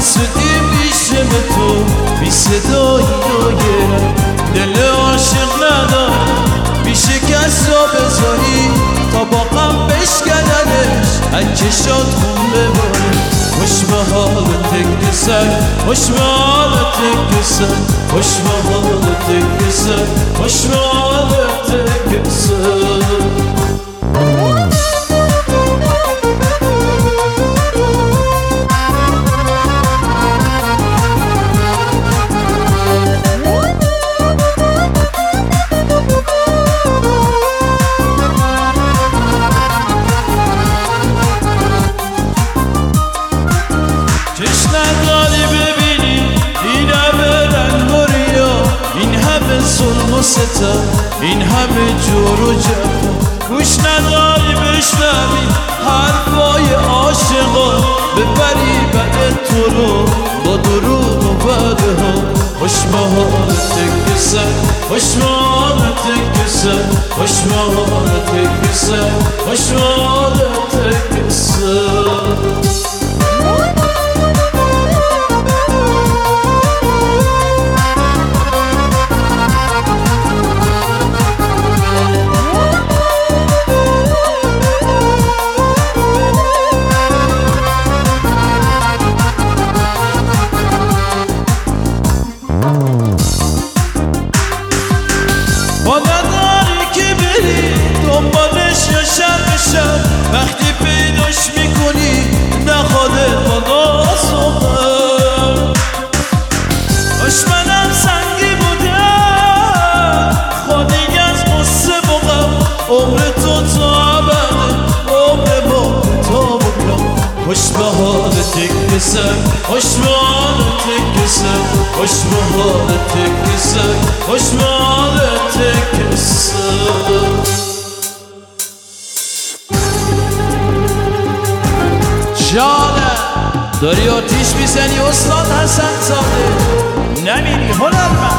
سودیم بیشم تو بی صدایی دایرم دل عاشق ندارم بیش کس را بذاری تا با غم بشکننش از چشات خون بباره خوش به حالت کسر خوش به حالت کسر خوش به حالت کسر خوش به حالت کسر نداری ببینی این همه رنگ و ریا این همه ظلم و ستم این همه جور و جفا گوش نداری بشنوی حرفای عاشقا ببری بد تو رو با دروغ و بدها خوش به حالت کسر خوش به حالت کسر خوش به حالت کسر خوش به حالت کسر با نداری که بری دنبالش یا شب وقتی پیداش میکنی نخواده بالا صبح دشمنم سنگی بودم خودی از قصه بغم عمر تو تا ابده عمر ما تا بکنم خوش به حالت کسر خوش به حالت کسر خوش به حالت کسر خوش به حالت کسر جانم داری آتیش میزنی استاد حسن زاده نمیری هنرمند